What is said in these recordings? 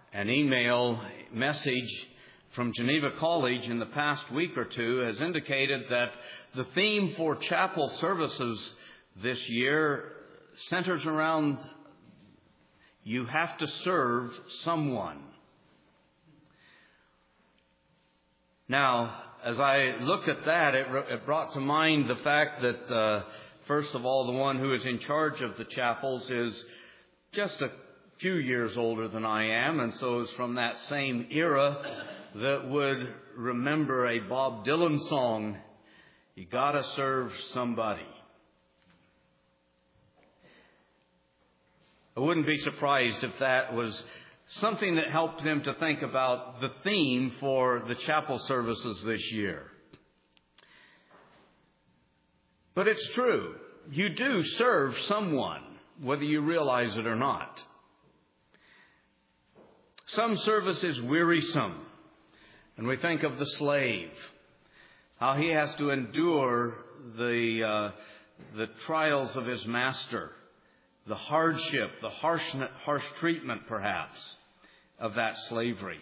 An email message from Geneva College in the past week or two has indicated that the theme for chapel services this year centers around you have to serve someone. Now, as I looked at that, it brought to mind the fact that, first of all, the one who is in charge of the chapels is just a few years older than I am, and so is from that same era that would remember a Bob Dylan song, "You Gotta Serve Somebody." I wouldn't be surprised if that was something that helped him to think about the theme for the chapel services this year. But it's true. You do serve someone, whether you realize it or not. Some service is wearisome. And we think of the slave, how he has to endure the trials of his master, the hardship, the harsh treatment, perhaps, of that slavery.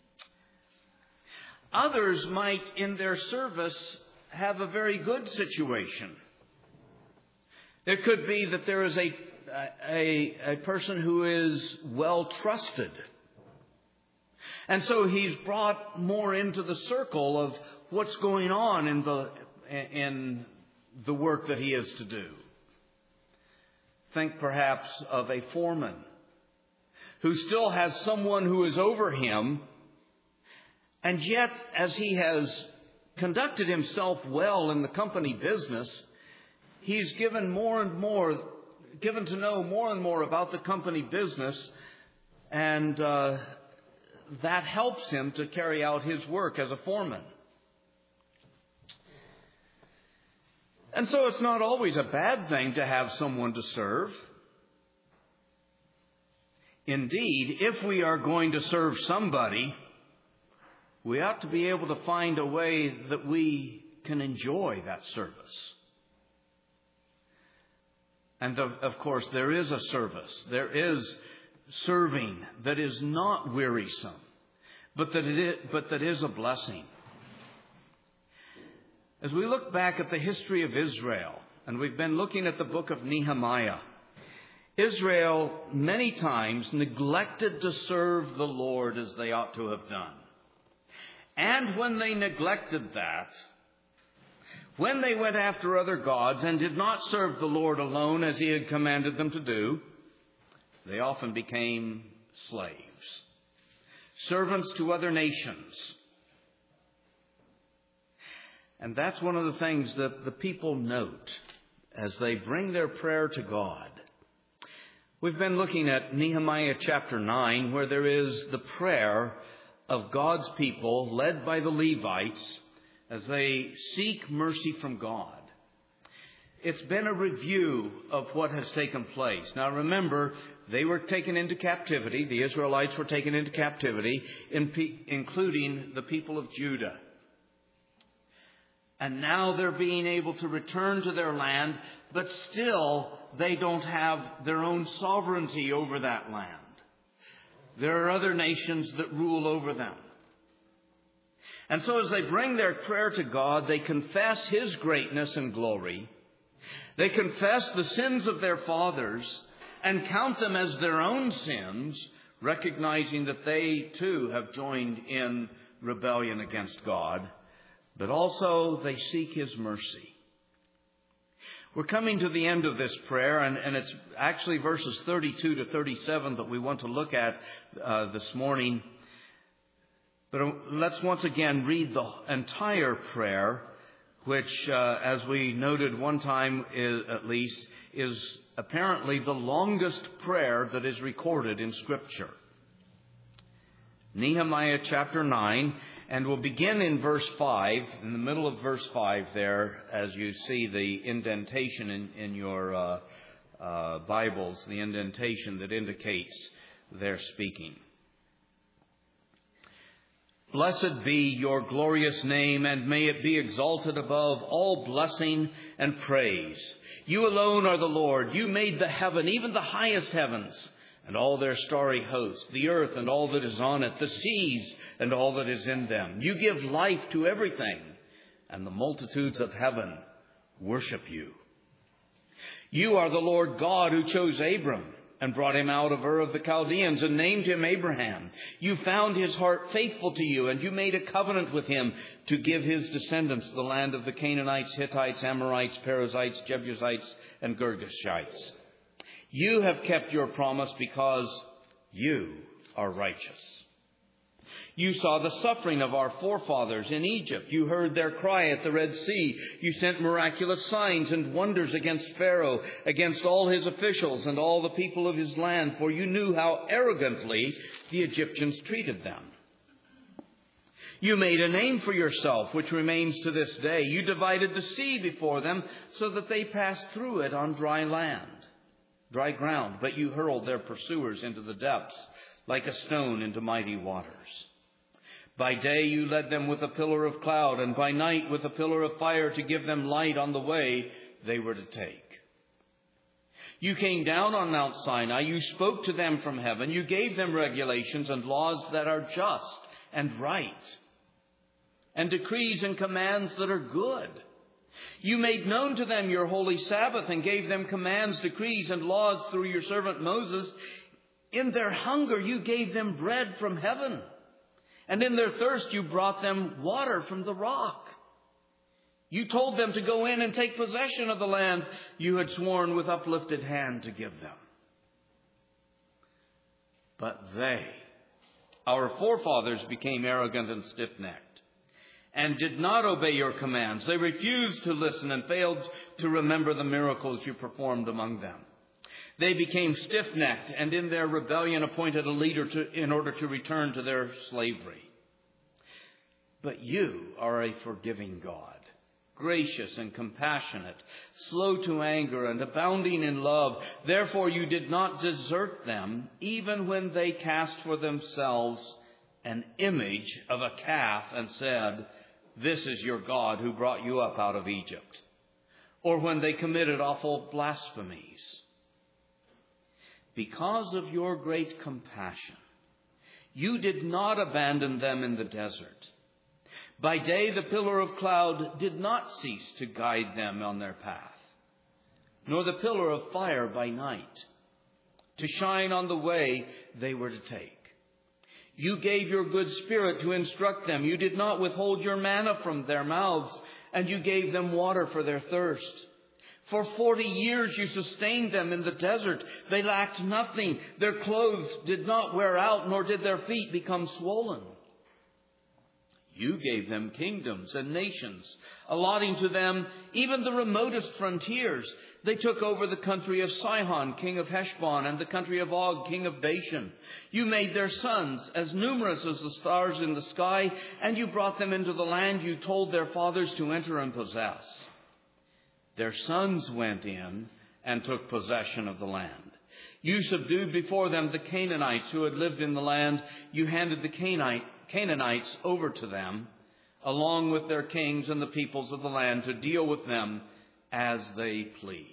Others might, in their service, have a very good situation. It could be that there is a person who is well trusted. And so he's brought more into the circle of what's going on in the work that he is to do. Think perhaps of a foreman who still has someone who is over him, and yet as he has conducted himself well in the company business, he's given to know more and more about the company business, and that helps him to carry out his work as a foreman. And so it's not always a bad thing to have someone to serve. Indeed, if we are going to serve somebody, we ought to be able to find a way that we can enjoy that service. And of course, there is a service. There is serving that is not wearisome, but that is a blessing. As we look back at the history of Israel, and we've been looking at the book of Nehemiah, Israel many times neglected to serve the Lord as they ought to have done. And when they neglected that, when they went after other gods and did not serve the Lord alone as he had commanded them to do, they often became slaves, servants to other nations. And that's one of the things that the people note as they bring their prayer to God. We've been looking at Nehemiah chapter 9, where there is the prayer of God's people led by the Levites as they seek mercy from God. It's been a review of what has taken place. Now remember, they were taken into captivity. The Israelites were taken into captivity, including the people of Judah. And now they're being able to return to their land, but still they don't have their own sovereignty over that land. There are other nations that rule over them. And so as they bring their prayer to God, they confess His greatness and glory. They confess the sins of their fathers and count them as their own sins, recognizing that they too have joined in rebellion against God. But also they seek His mercy. We're coming to the end of this prayer, and it's actually verses 32 to 37 that we want to look at this morning. But let's once again read the entire prayer, which, as we noted one time at least, is apparently the longest prayer that is recorded in Scripture. Nehemiah chapter 9, and we'll begin in verse 5, in the middle of verse 5 there, as you see the indentation in your Bibles, the indentation that indicates their speaking. Blessed be your glorious name, and may it be exalted above all blessing and praise. You alone are the Lord. You made the heaven, even the highest heavens, and all their starry host, the earth and all that is on it, the seas and all that is in them. You give life to everything, and the multitudes of heaven worship you. You are the Lord God who chose Abram and brought him out of Ur of the Chaldeans and named him Abraham. You found his heart faithful to you, and you made a covenant with him to give his descendants the land of the Canaanites, Hittites, Amorites, Perizzites, Jebusites, and Girgashites. You have kept your promise because you are righteous. You saw the suffering of our forefathers in Egypt. You heard their cry at the Red Sea. You sent miraculous signs and wonders against Pharaoh, against all his officials and all the people of his land, for you knew how arrogantly the Egyptians treated them. You made a name for yourself, which remains to this day. You divided the sea before them so that they passed through it on dry ground, but you hurled their pursuers into the depths like a stone into mighty waters. By day you led them with a pillar of cloud, and by night with a pillar of fire to give them light on the way they were to take. You came down on Mount Sinai. You spoke to them from heaven. You gave them regulations and laws that are just and right, and decrees and commands that are good. You made known to them your holy Sabbath and gave them commands, decrees, and laws through your servant Moses. In their hunger you gave them bread from heaven, and in their thirst you brought them water from the rock. You told them to go in and take possession of the land you had sworn with uplifted hand to give them. But they, our forefathers, became arrogant and stiff-necked and did not obey your commands. They refused to listen and failed to remember the miracles you performed among them. They became stiff-necked and in their rebellion appointed a leader in order to return to their slavery. But you are a forgiving God, gracious and compassionate, slow to anger and abounding in love. Therefore you did not desert them, even when they cast for themselves an image of a calf and said, "This is your God who brought you up out of Egypt," or when they committed awful blasphemies. Because of your great compassion, you did not abandon them in the desert. By day the pillar of cloud did not cease to guide them on their path, nor the pillar of fire by night, to shine on the way they were to take. You gave your good Spirit to instruct them. You did not withhold your manna from their mouths, and you gave them water for their thirst. For 40 years you sustained them in the desert. They lacked nothing. Their clothes did not wear out, nor did their feet become swollen. You gave them kingdoms and nations, allotting to them even the remotest frontiers. They took over the country of Sihon, king of Heshbon, and the country of Og, king of Bashan. You made their sons as numerous as the stars in the sky, and you brought them into the land you told their fathers to enter and possess. Their sons went in and took possession of the land. You subdued before them the Canaanites who had lived in the land. You handed the Canaanites over to them, along with their kings and the peoples of the land, to deal with them as they pleased.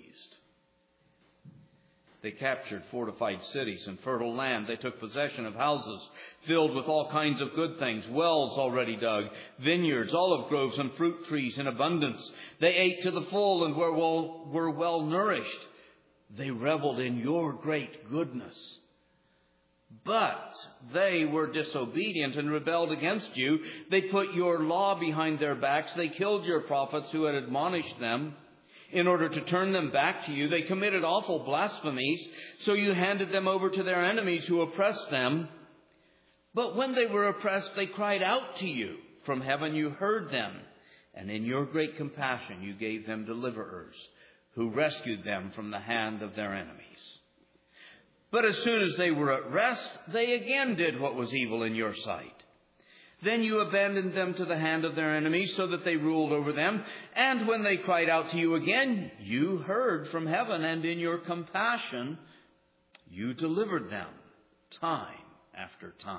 They captured fortified cities and fertile land. They took possession of houses filled with all kinds of good things, wells already dug, vineyards, olive groves, and fruit trees in abundance. They ate to the full and were well nourished. They reveled in your great goodness. But they were disobedient and rebelled against you. They put your law behind their backs. They killed your prophets who had admonished them. In order to turn them back to you, they committed awful blasphemies. So you handed them over to their enemies who oppressed them. But when they were oppressed, they cried out to you. From heaven you heard them. And in your great compassion you gave them deliverers who rescued them from the hand of their enemies. But as soon as they were at rest, they again did what was evil in your sight. Then you abandoned them to the hand of their enemies so that they ruled over them. And when they cried out to you again, you heard from heaven, and in your compassion you delivered them time after time.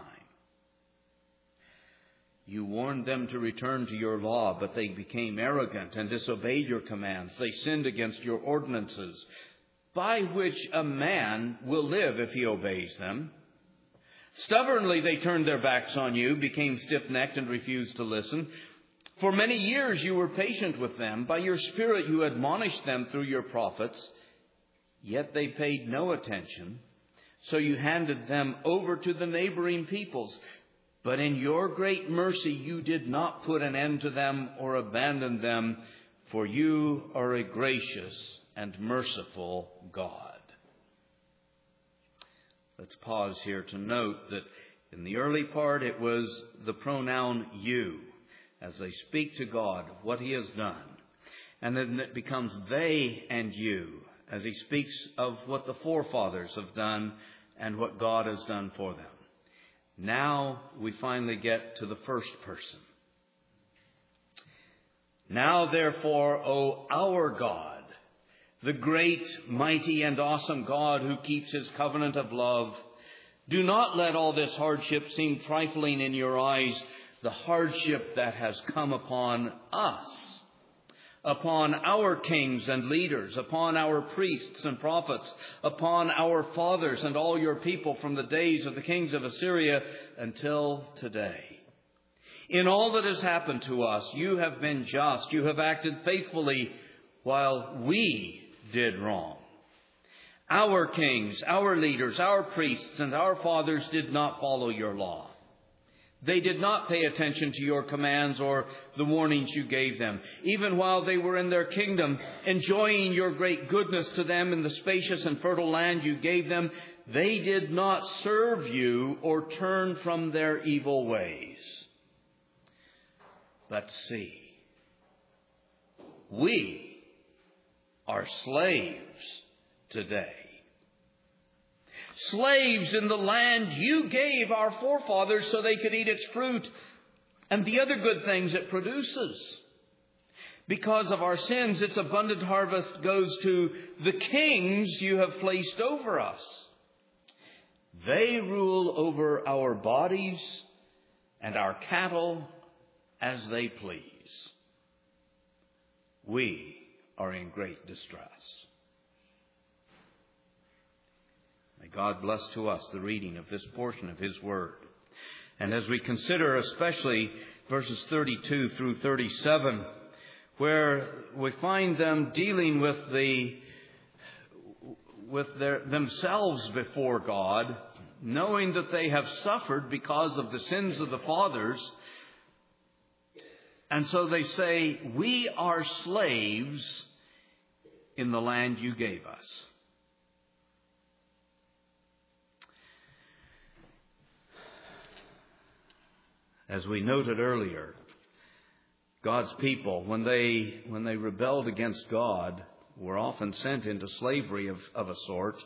You warned them to return to your law, but they became arrogant and disobeyed your commands. They sinned against your ordinances. by which a man will live if he obeys them. Stubbornly they turned their backs on you, became stiff-necked, and refused to listen. For many years you were patient with them. By your Spirit you admonished them through your prophets. Yet they paid no attention. So you handed them over to the neighboring peoples. But in your great mercy you did not put an end to them or abandon them, for you are a gracious and merciful God. Let's pause here to note that in the early part it was the pronoun you, as they speak to God of what he has done. And then it becomes they and you, as he speaks of what the forefathers have done and what God has done for them. Now we finally get to the first person. Now therefore, O our God, the great, mighty, and awesome God who keeps his covenant of love, do not let all this hardship seem trifling in your eyes, the hardship that has come upon us, upon our kings and leaders, upon our priests and prophets, upon our fathers and all your people from the days of the kings of Assyria until today. In all that has happened to us, you have been just. You have acted faithfully while we did wrong. Our kings, our leaders, our priests, and our fathers did not follow your law. They did not pay attention to your commands or the warnings you gave them. Even while they were in their kingdom, enjoying your great goodness to them in the spacious and fertile land you gave them, they did not serve you or turn from their evil ways. But see, we are slaves today. Slaves in the land you gave our forefathers so they could eat its fruit and the other good things it produces. Because of our sins, its abundant harvest goes to the kings you have placed over us. They rule over our bodies and our cattle as they please. We are in great distress. May God bless to us the reading of this portion of his word. And as we consider especially verses 32 through 37, where we find them dealing with themselves before God, knowing that they have suffered because of the sins of the fathers. And so they say, we are slaves in the land you gave us. As we noted earlier, God's people, when they rebelled against God, were often sent into slavery of a sort.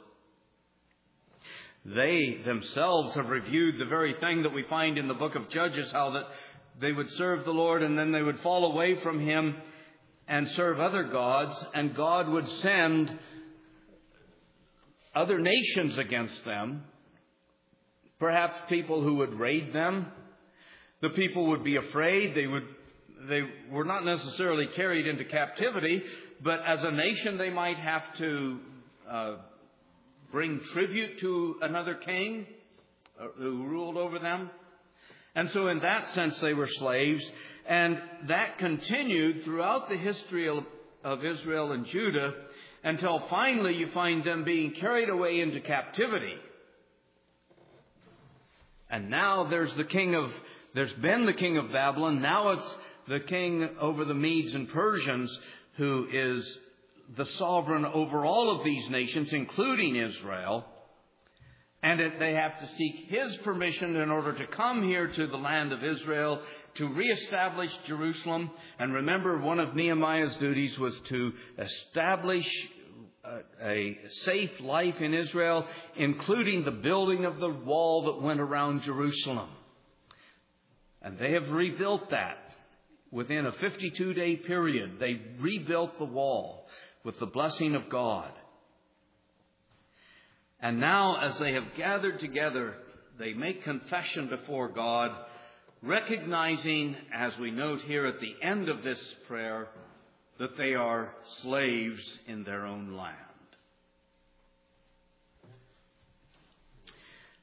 They themselves have reviewed the very thing that we find in the book of Judges, how that they would serve the Lord and then they would fall away from him and serve other gods, and God would send other nations against them, perhaps people who would raid them. The people would be afraid. They were not necessarily carried into captivity, but as a nation they might have to bring tribute to another king who ruled over them. And so in that sense they were slaves. And that continued throughout the history of Israel and Judah until finally you find them being carried away into captivity. And now there's been the king of Babylon. Now it's the king over the Medes and Persians who is the sovereign over all of these nations, including Israel. And they have to seek his permission in order to come here to the land of Israel to reestablish Jerusalem. And remember, one of Nehemiah's duties was to establish a safe life in Israel, including the building of the wall that went around Jerusalem. And they have rebuilt that within a 52-day period. They rebuilt the wall with the blessing of God. And now, as they have gathered together, they make confession before God, recognizing, as we note here at the end of this prayer, that they are slaves in their own land.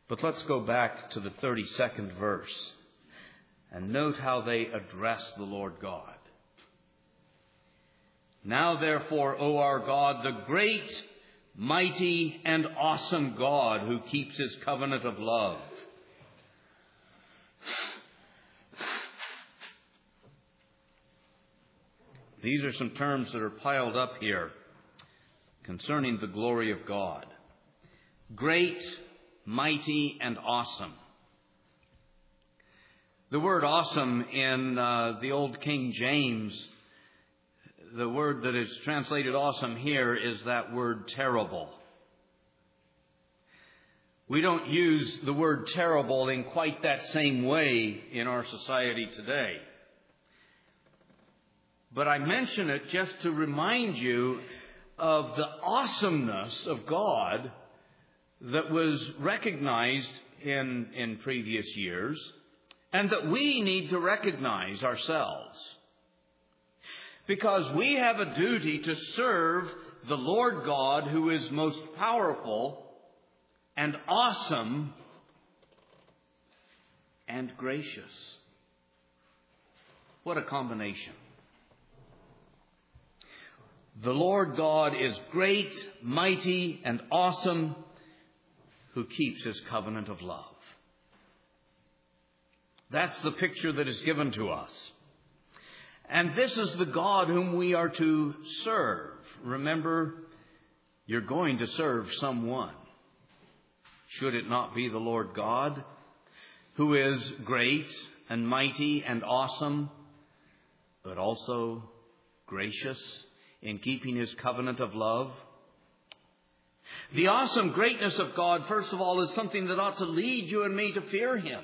But let's go back to the 32nd verse and note how they address the Lord God. Now therefore, O our God, the great, mighty, and awesome God who keeps his covenant of love. These are some terms that are piled up here concerning the glory of God. Great, mighty, and awesome. The word awesome in the Old King James, the word that is translated awesome here is that word terrible. We don't use the word terrible in quite that same way in our society today. But I mention it just to remind you of the awesomeness of God that was recognized in previous years and that we need to recognize ourselves. Because we have a duty to serve the Lord God who is most powerful and awesome and gracious. What a combination. The Lord God is great, mighty, and awesome, who keeps his covenant of love. That's the picture that is given to us. And this is the God whom we are to serve. Remember, you're going to serve someone. Should it not be the Lord God, who is great and mighty and awesome, but also gracious in keeping his covenant of love? The awesome greatness of God, first of all, is something that ought to lead you and me to fear him.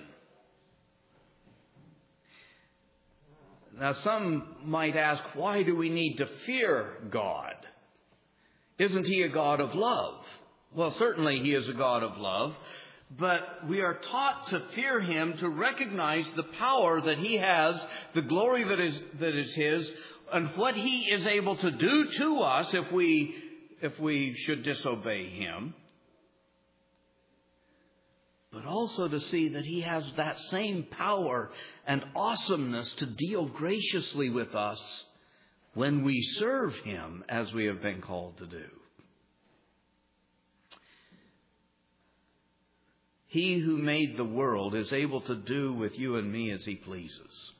Now, some might ask, why do we need to fear God? Isn't he a God of love? Well, certainly he is a God of love, but we are taught to fear him, to recognize the power that he has, the glory that is his, and what he is able to do to us if we should disobey him. But also to see that he has that same power and awesomeness to deal graciously with us when we serve him as we have been called to do. He who made the world is able to do with you and me as he pleases.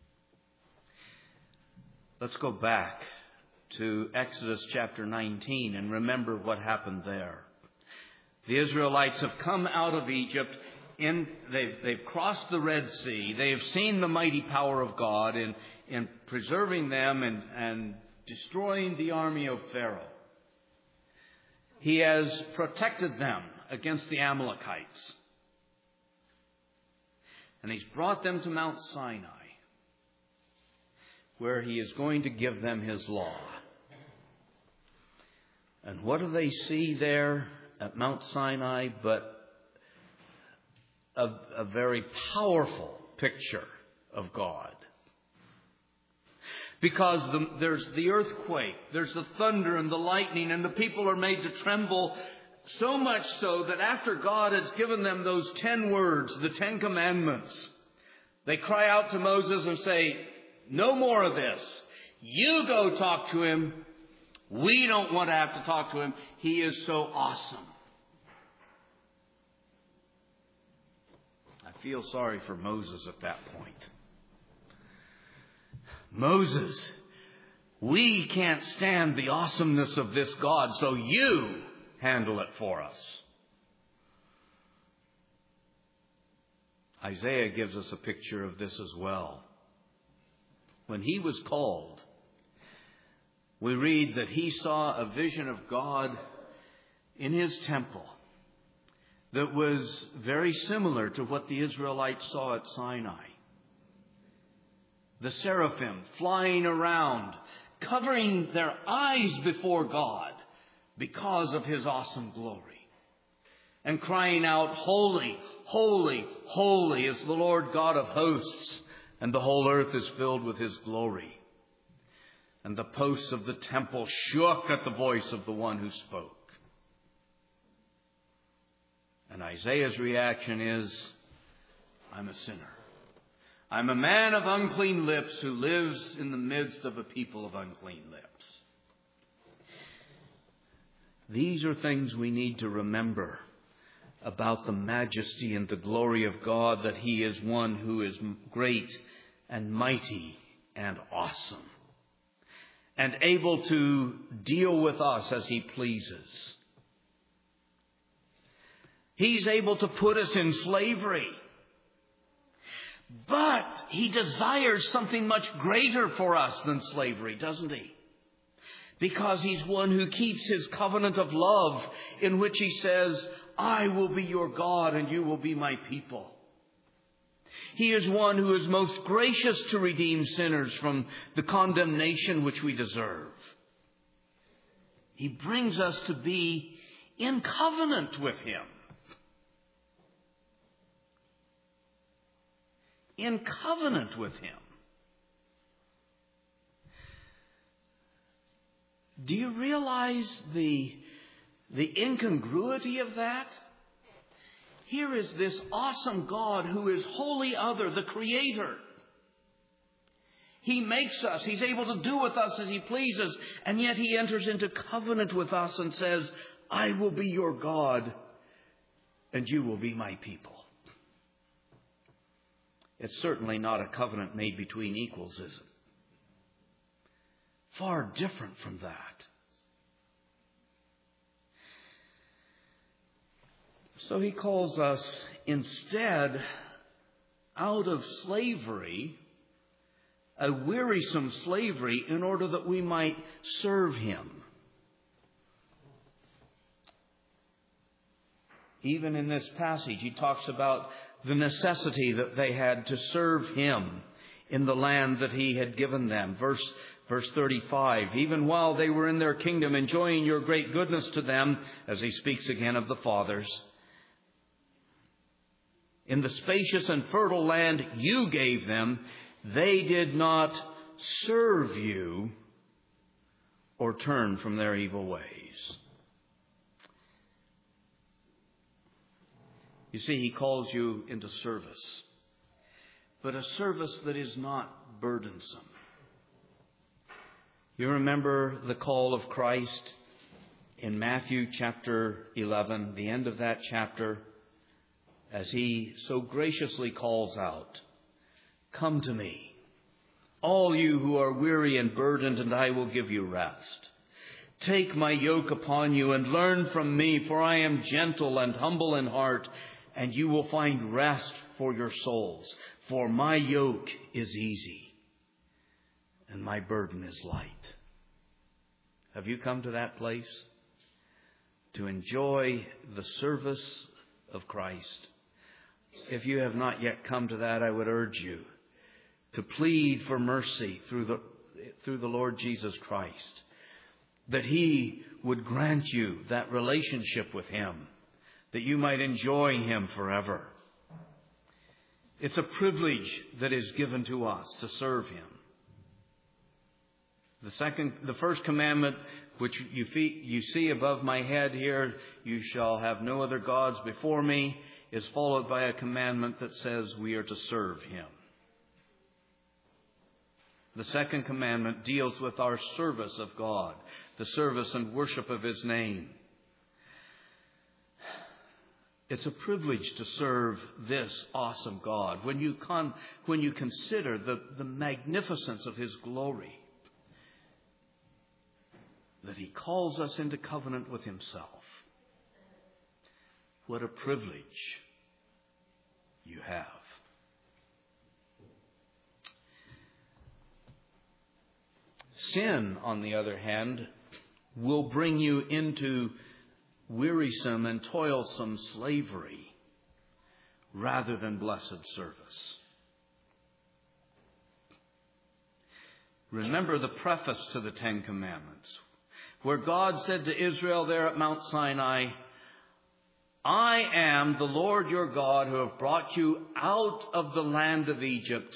Let's go back to Exodus chapter 19 and remember what happened there. The Israelites have come out of Egypt. They've crossed the Red Sea. They have seen the mighty power of God in preserving them and destroying the army of Pharaoh. He has protected them against the Amalekites. And he's brought them to Mount Sinai, where he is going to give them his law. And what do they see there at Mount Sinai but a very powerful picture of God? Because there's the earthquake, there's the thunder and the lightning, and the people are made to tremble, so much so that after God has given them those 10 words, the 10 commandments, they cry out to Moses and say, no more of this. You go talk to him. We don't want to have to talk to him. He is so awesome. I feel sorry for Moses at that point. Moses, we can't stand the awesomeness of this God, so you handle it for us. Isaiah gives us a picture of this as well. When he was called, we read that he saw a vision of God in his temple that was very similar to what the Israelites saw at Sinai. The seraphim flying around, covering their eyes before God because of his awesome glory, and crying out, holy, holy, holy is the Lord God of hosts, and the whole earth is filled with his glory. And the posts of the temple shook at the voice of the one who spoke. And Isaiah's reaction is, I'm a sinner. I'm a man of unclean lips who lives in the midst of a people of unclean lips. These are things we need to remember about the majesty and the glory of God, that He is one who is great and mighty and awesome, and able to deal with us as He pleases. He's able to put us in slavery. But He desires something much greater for us than slavery, doesn't He? Because He's one who keeps His covenant of love, in which He says, I will be your God and you will be my people. He is one who is most gracious to redeem sinners from the condemnation which we deserve. He brings us to be in covenant with Him. In covenant with Him. Do you realize the incongruity of that? Here is this awesome God who is wholly other, the Creator. He makes us. He's able to do with us as He pleases. And yet He enters into covenant with us and says, I will be your God and you will be my people. It's certainly not a covenant made between equals, is it? Far different from that. So He calls us instead out of slavery, a wearisome slavery, in order that we might serve Him. Even in this passage, He talks about the necessity that they had to serve Him in the land that He had given them. Verse 35, even while they were in their kingdom, enjoying your great goodness to them, as He speaks again of the fathers, in the spacious and fertile land you gave them, they did not serve you or turn from their evil ways. You see, He calls you into service, but a service that is not burdensome. You remember the call of Christ in Matthew chapter 11, the end of that chapter, as He so graciously calls out, come to me, all you who are weary and burdened, and I will give you rest. Take my yoke upon you and learn from me, for I am gentle and humble in heart, and you will find rest for your souls. For my yoke is easy and my burden is light. Have you come to that place to enjoy the service of Christ? If you have not yet come to that, I would urge you to plead for mercy through the Lord Jesus Christ, that He would grant you that relationship with Him, that you might enjoy Him forever. It's a privilege that is given to us to serve Him. The first commandment, which you see above my head here, you shall have no other gods before me, is followed by a commandment that says we are to serve Him. The second commandment deals with our service of God, the service and worship of His name. It's a privilege to serve this awesome God. When you consider the magnificence of His glory, that He calls us into covenant with Himself. What a privilege you have. Sin, on the other hand, will bring you into wearisome and toilsome slavery rather than blessed service. Remember the preface to the Ten Commandments, where God said to Israel there at Mount Sinai, I am the Lord your God who have brought you out of the land of Egypt,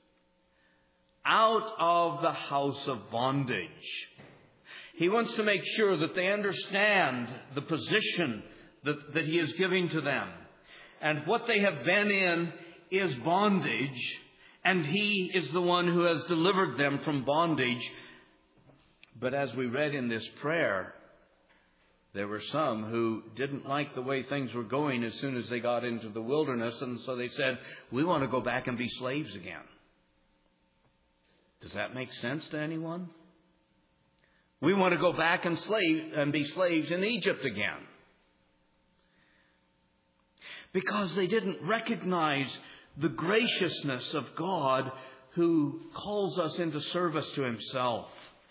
out of the house of bondage. He wants to make sure that they understand the position that He is giving to them. And what they have been in is bondage, and He is the one who has delivered them from bondage. But as we read in this prayer, there were some who didn't like the way things were going as soon as they got into the wilderness, and so they said, we want to go back and be slaves again. Does that make sense to anyone? We want to go back and be slaves in Egypt again. Because they didn't recognize the graciousness of God who calls us into service to Himself.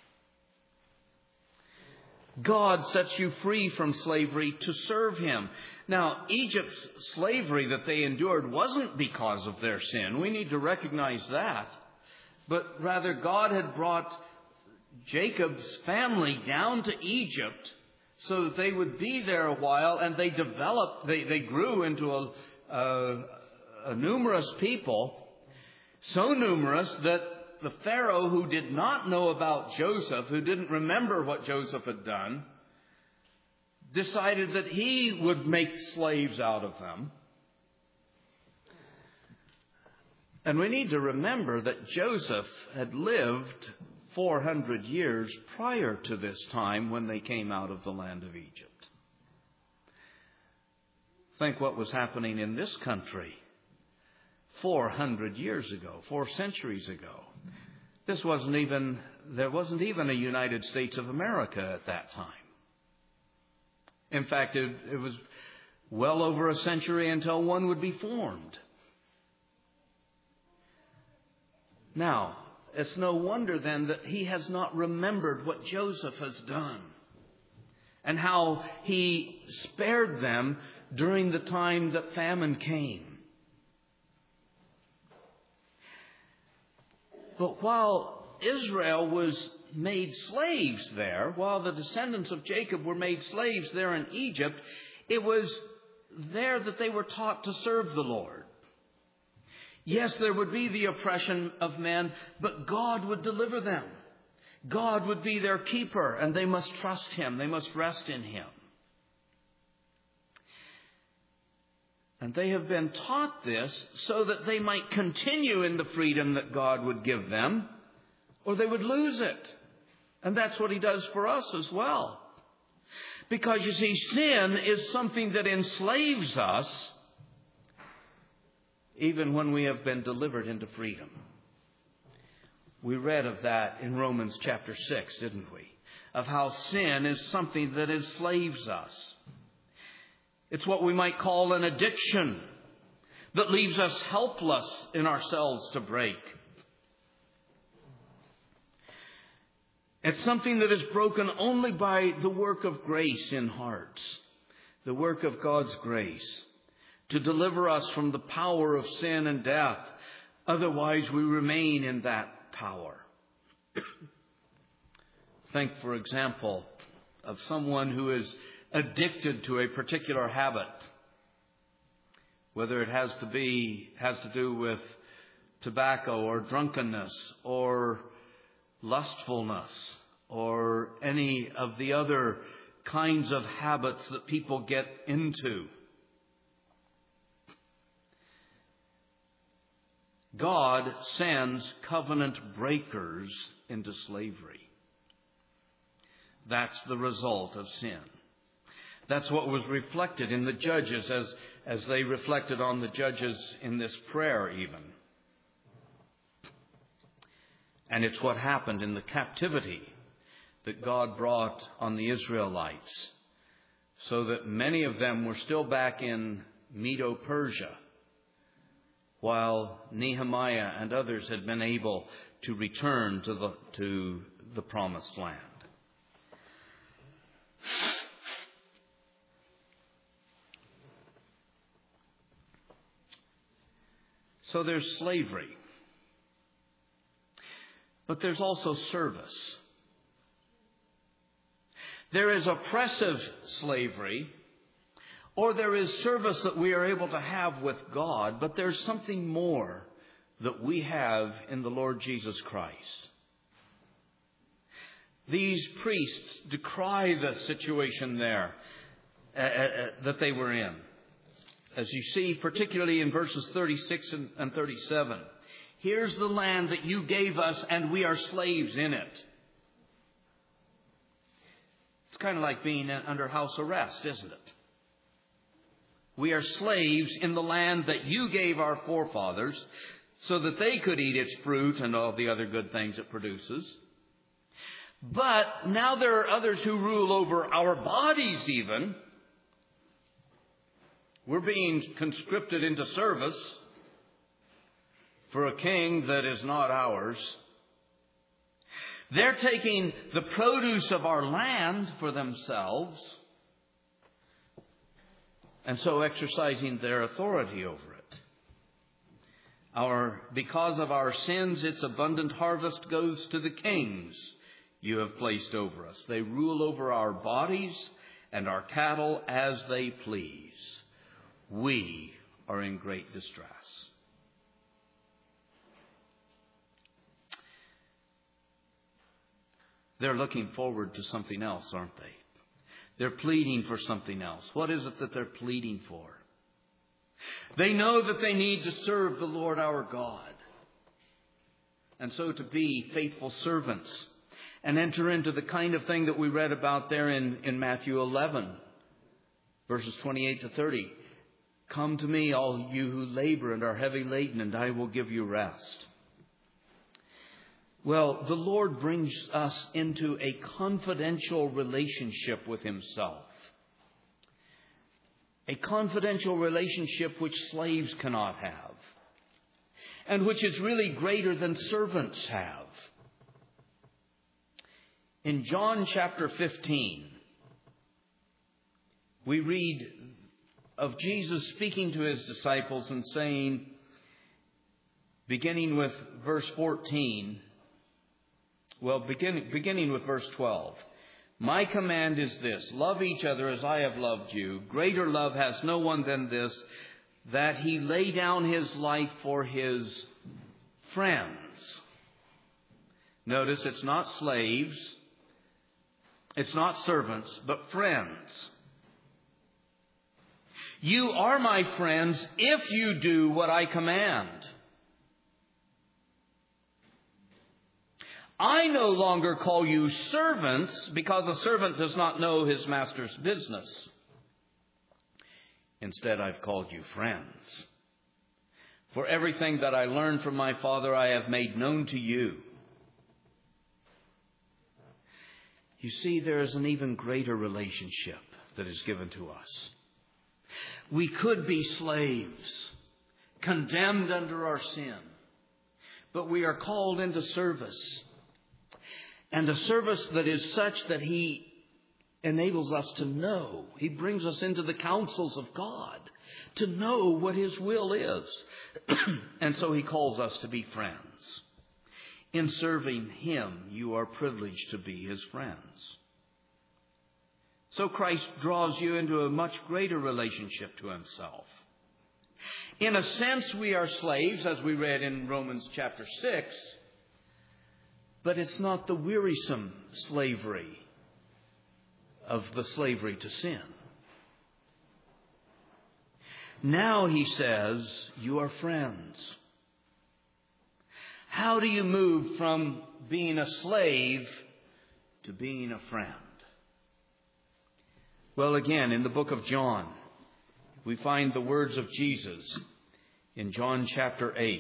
God sets you free from slavery to serve Him. Now, Egypt's slavery that they endured wasn't because of their sin. We need to recognize that. But rather, God had brought Jacob's family down to Egypt so that they would be there a while, and they grew into a numerous people, so numerous that the Pharaoh, who did not know about Joseph, who didn't remember what Joseph had done, decided that he would make slaves out of them. And we need to remember that Joseph had lived 400 years prior to this time when they came out of the land of Egypt. Think what was happening in this country 400 years ago, 4 centuries ago. There wasn't even a United States of America at that time. In fact, it was well over a century until one would be formed. Now, it's no wonder then that he has not remembered what Joseph has done and how he spared them during the time that famine came. But while Israel was made slaves there, while the descendants of Jacob were made slaves there in Egypt, it was there that they were taught to serve the Lord. Yes, there would be the oppression of men, but God would deliver them. God would be their keeper, and they must trust Him. They must rest in Him. And they have been taught this so that they might continue in the freedom that God would give them, or they would lose it. And that's what He does for us as well. Because, you see, sin is something that enslaves us even when we have been delivered into freedom. We read of that in Romans chapter 6, didn't we? Of how sin is something that enslaves us. It's what we might call an addiction that leaves us helpless in ourselves to break. It's something that is broken only by the work of grace in hearts, the work of God's grace, to deliver us from the power of sin and death. Otherwise, we remain in that power. Think, for example, of someone who is addicted to a particular habit, whether it has to do with tobacco or drunkenness or lustfulness or any of the other kinds of habits that people get into. God sends covenant breakers into slavery. That's the result of sin. That's what was reflected in the judges as they reflected on the judges in this prayer even. And it's what happened in the captivity that God brought on the Israelites, so that many of them were still back in Medo-Persia, while Nehemiah and others had been able to return to the promised land. So there's slavery. But there's also service. There is oppressive slavery, or there is service that we are able to have with God, but there's something more that we have in the Lord Jesus Christ. These priests decry the situation there. that they were in. As you see, particularly in verses 36 and 37. Here's the land that you gave us, and we are slaves in it. It's kind of like being under house arrest, isn't it? We are slaves in the land that you gave our forefathers so that they could eat its fruit and all the other good things it produces. But now there are others who rule over our bodies even. We're being conscripted into service for a king that is not ours. They're taking the produce of our land for themselves and so exercising their authority over it. Because of our sins, its abundant harvest goes to the kings you have placed over us. They rule over our bodies and our cattle as they please. We are in great distress. They're looking forward to something else, aren't they? They're pleading for something else. What is it that they're pleading for? They know that they need to serve the Lord our God. And so to be faithful servants and enter into the kind of thing that we read about there in Matthew 11, verses 28 to 30. Come to me, all you who labor and are heavy laden, and I will give you rest. Well, the Lord brings us into a confidential relationship with Himself. A confidential relationship which slaves cannot have. And which is really greater than servants have. In John chapter 15, we read of Jesus speaking to His disciples and saying, beginning with verse 14, beginning with verse 12. My command is this, love each other as I have loved you. Greater love has no one than this, that He lay down His life for His friends. Notice it's not slaves, it's not servants, but friends. You are my friends if you do what I command. I no longer call you servants, because a servant does not know his master's business. Instead, I've called you friends. For everything that I learned from my Father, I have made known to you. You see, there is an even greater relationship that is given to us. We could be slaves, condemned under our sin, but we are called into service. And a service that is such that He enables us to know. He brings us into the counsels of God to know what His will is. And so He calls us to be friends. In serving Him, you are privileged to be His friends. So Christ draws you into a much greater relationship to Himself. In a sense, we are slaves, as we read in Romans chapter 6. But it's not the wearisome slavery of the slavery to sin. Now, He says, you are friends. How do you move from being a slave to being a friend? Well, again, in the book of John, we find the words of Jesus in John chapter 8.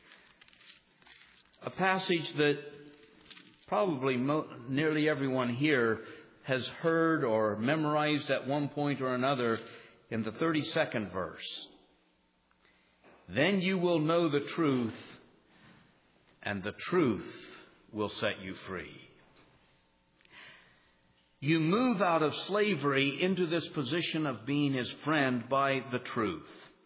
A passage that probably nearly everyone here has heard or memorized at one point or another in the 32nd verse. Then you will know the truth, and the truth will set you free. You move out of slavery into this position of being His friend by the truth.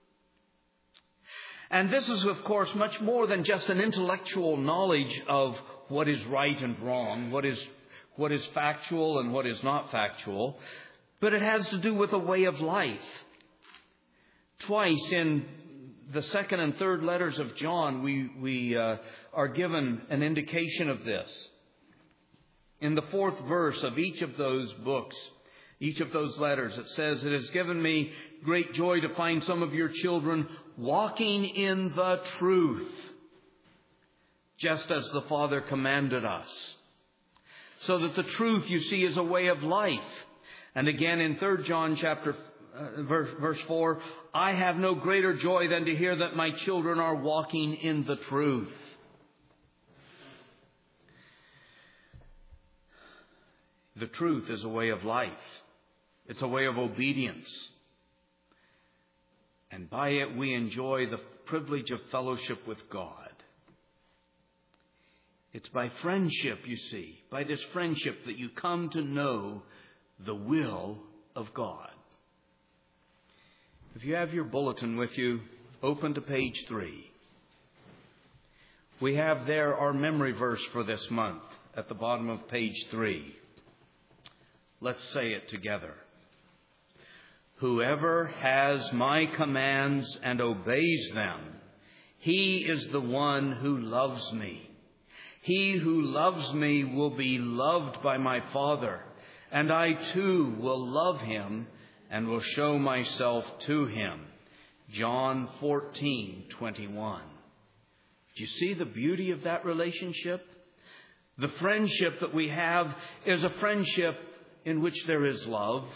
And this is, of course, much more than just an intellectual knowledge of what is right and wrong, what is factual and what is not factual, but it has to do with a way of life. Twice in the second and third letters of John, we are given an indication of this. In the 4th verse of each of those books, each of those letters. It says, "It has given me great joy to find some of your children walking in the truth, just as the Father commanded us." So that the truth, you see, is a way of life. And again in 3 John verse 4, "I have no greater joy than to hear that my children are walking in the truth." The truth is a way of life. It's a way of obedience. And by it we enjoy the privilege of fellowship with God. It's by friendship, you see, by this friendship that you come to know the will of God. If you have your bulletin with you, open to page 3. We have there our memory verse for this month at the bottom of page 3. Let's say it together. "Whoever has my commands and obeys them, he is the one who loves me. He who loves me will be loved by my Father, and I too will love him and will show myself to him." John 14:21. Do you see the beauty of that relationship? The friendship that we have is a friendship in which there is love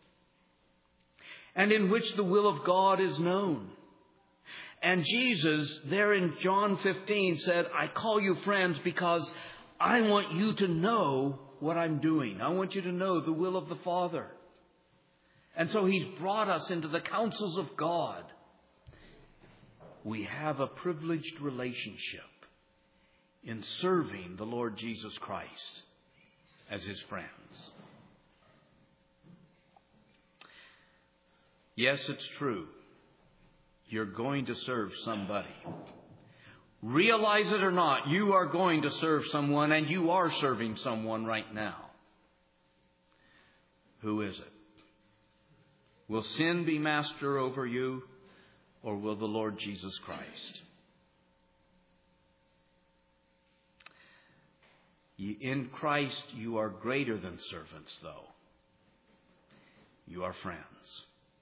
and in which the will of God is known. And Jesus, there in John 15, said, "I call you friends because I want you to know what I'm doing. I want you to know the will of the Father." And so he's brought us into the counsels of God. We have a privileged relationship in serving the Lord Jesus Christ as his friends. Yes, it's true. You're going to serve somebody. Realize it or not, you are going to serve someone, and you are serving someone right now. Who is it? Will sin be master over you, or will the Lord Jesus Christ? In Christ, you are greater than servants, though. You are friends.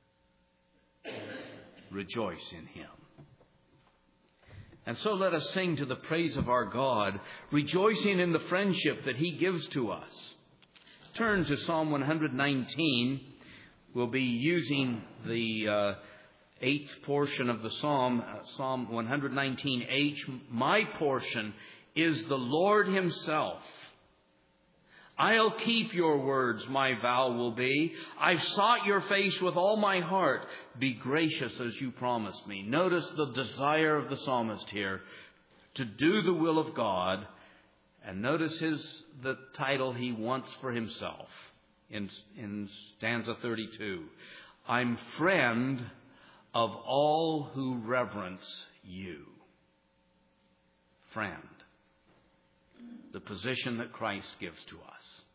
Rejoice in him. And so let us sing to the praise of our God, rejoicing in the friendship that he gives to us. Turn to Psalm 119. We'll be using the 8th portion of the Psalm, Psalm 119H. "My portion is the Lord himself. I'll keep your words, my vow will be. I've sought your face with all my heart. Be gracious as you promised me." Notice the desire of the psalmist here, to do the will of God. And notice the title he wants for himself in stanza 32. "I'm friend of all who reverence you." Friend. The position that Christ gives to us.